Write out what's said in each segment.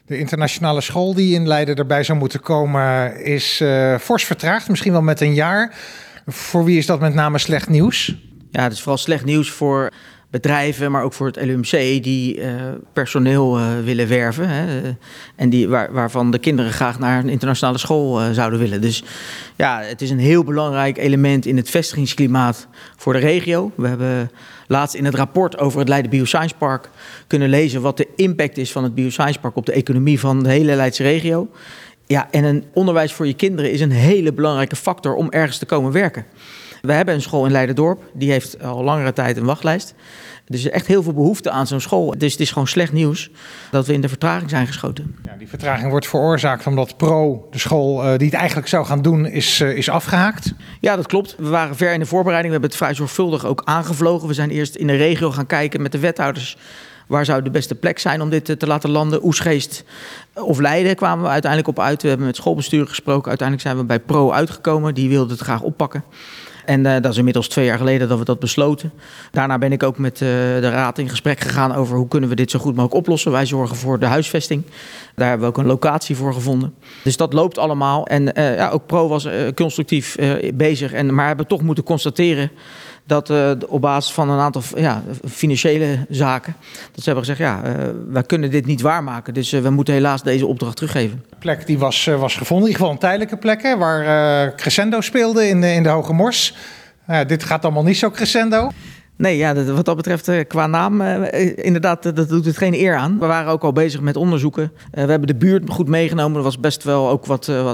De internationale school die in Leiden erbij zou moeten komen is fors vertraagd, misschien wel met een jaar. Voor wie is dat met name slecht nieuws? Ja, het is vooral slecht nieuws voor bedrijven, maar ook voor het LUMC die personeel willen werven. Hè, en waarvan de kinderen graag naar een internationale school zouden willen. Dus ja, het is een heel belangrijk element in het vestigingsklimaat voor de regio. We hebben laatst in het rapport over het Leiden Bioscience Park kunnen lezen wat de impact is van het Bioscience Park op de economie van de hele Leidse regio. Ja, en een onderwijs voor je kinderen is een hele belangrijke factor om ergens te komen werken. We hebben een school in Leiderdorp, die heeft al langere tijd een wachtlijst. Er is echt heel veel behoefte aan zo'n school. Dus het is gewoon slecht nieuws dat we in de vertraging zijn geschoten. Ja, die vertraging wordt veroorzaakt omdat Pro, de school die het eigenlijk zou gaan doen, is afgehaakt. Ja, dat klopt. We waren ver in de voorbereiding. We hebben het vrij zorgvuldig ook aangevlogen. We zijn eerst in de regio gaan kijken met de wethouders. Waar zou de beste plek zijn om dit te laten landen? Oegstgeest of Leiden kwamen we uiteindelijk op uit. We hebben met schoolbestuur gesproken. Uiteindelijk zijn we bij Pro uitgekomen. Die wilde het graag oppakken. En dat is inmiddels 2 jaar geleden dat we dat besloten. Daarna ben ik ook met de raad in gesprek gegaan over hoe kunnen we dit zo goed mogelijk oplossen. Wij zorgen voor de huisvesting. Daar hebben we ook een locatie voor gevonden. Dus dat loopt allemaal. En ook Pro was constructief bezig. Maar hebben toch moeten constateren dat op basis van een aantal financiële zaken, dat ze hebben gezegd, wij kunnen dit niet waarmaken. Dus we moeten helaas deze opdracht teruggeven. De plek die was gevonden, in ieder geval een tijdelijke plek, hè, waar Crescendo speelde in de Hoge Mors. Dit gaat allemaal niet zo crescendo. Nee, ja, wat dat betreft qua naam, inderdaad, dat doet het geen eer aan. We waren ook al bezig met onderzoeken. We hebben de buurt goed meegenomen. Er was best wel ook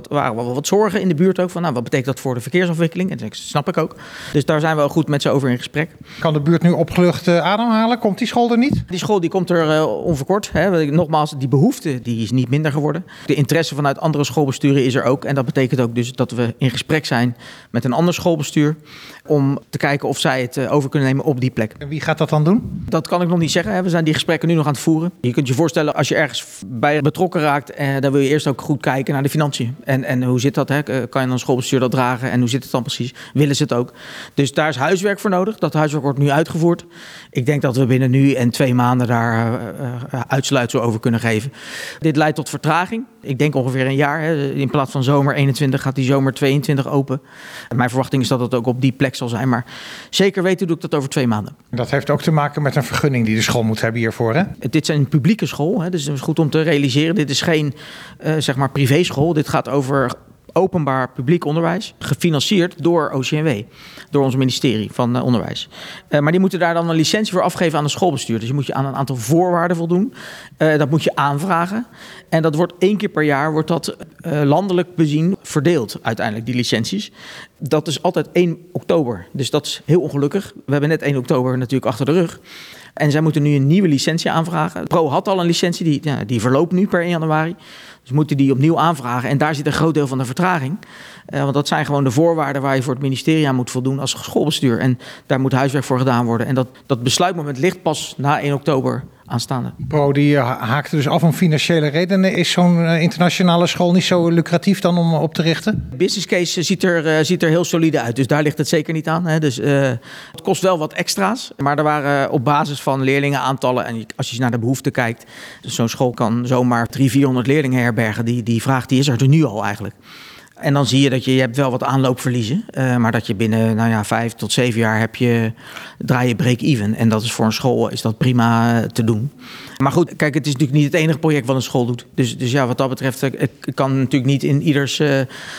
wat zorgen in de buurt ook. Van, wat betekent dat voor de verkeersafwikkeling? En dat snap ik ook. Dus daar zijn we ook goed met ze over in gesprek. Kan de buurt nu opgelucht ademhalen? Komt die school er niet? Die school die komt er onverkort. Hè. Nogmaals, die behoefte die is niet minder geworden. De interesse vanuit andere schoolbesturen is er ook. En dat betekent ook dus dat we in gesprek zijn met een ander schoolbestuur om te kijken of zij het over kunnen nemen op die plek. En wie gaat dat dan doen? Dat kan ik nog niet zeggen. We zijn die gesprekken nu nog aan het voeren. Je kunt je voorstellen, als je ergens bij betrokken raakt, dan wil je eerst ook goed kijken naar de financiën. En hoe zit dat? Hè? Kan je dan schoolbestuur dat dragen? En hoe zit het dan precies? Willen ze het ook? Dus daar is huiswerk voor nodig. Dat huiswerk wordt nu uitgevoerd. Ik denk dat we binnen nu en 2 maanden daar uitsluitsel over kunnen geven. Dit leidt tot vertraging. Ik denk ongeveer een jaar. Hè. In plaats van zomer 21 gaat die zomer 22 open. Mijn verwachting is dat het ook op die plek zal zijn. Maar zeker weten doe ik dat over 2 maanden. Dat heeft ook te maken met een vergunning die de school moet hebben hiervoor, hè? Dit is een publieke school. Hè. Dus het is goed om te realiseren. Dit is geen privéschool. Dit gaat over openbaar publiek onderwijs, gefinancierd door OCMW, door ons ministerie van Onderwijs. Maar die moeten daar dan een licentie voor afgeven aan een schoolbestuur. Dus je moet je aan een aantal voorwaarden voldoen. Dat moet je aanvragen. En dat wordt 1 keer per jaar wordt dat landelijk bezien verdeeld, uiteindelijk, die licenties. Dat is altijd 1 oktober. Dus dat is heel ongelukkig. We hebben net 1 oktober natuurlijk achter de rug. En zij moeten nu een nieuwe licentie aanvragen. Pro had al een licentie, die verloopt nu per 1 januari. Dus moeten die opnieuw aanvragen. En daar zit een groot deel van de vertraging. Want dat zijn gewoon de voorwaarden waar je voor het ministerie aan moet voldoen als schoolbestuur. En daar moet huiswerk voor gedaan worden. En dat besluitmoment ligt pas na 1 oktober aanstaande. Pro die haakte dus af om financiële redenen. Is zo'n internationale school niet zo lucratief dan om op te richten? De business case ziet er heel solide uit. Dus daar ligt het zeker niet aan. Hè. Dus het kost wel wat extra's. Maar er waren op basis van leerlingenaantallen, en als je naar de behoefte kijkt, dus zo'n school kan zomaar 300-400 leerlingen herbergen. Die vraag die is er nu al eigenlijk. En dan zie je dat je hebt wel wat aanloopverliezen. Maar dat je binnen 5 tot 7 jaar draai je break-even. En dat is voor een school is dat prima te doen. Maar goed, kijk, het is natuurlijk niet het enige project wat een school doet. Dus ja, wat dat betreft, ik kan natuurlijk niet in ieders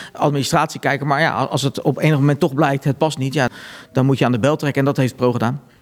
administratie kijken. Maar ja, als het op enig moment toch blijkt, het past niet, dan moet je aan de bel trekken. En dat heeft Pro gedaan.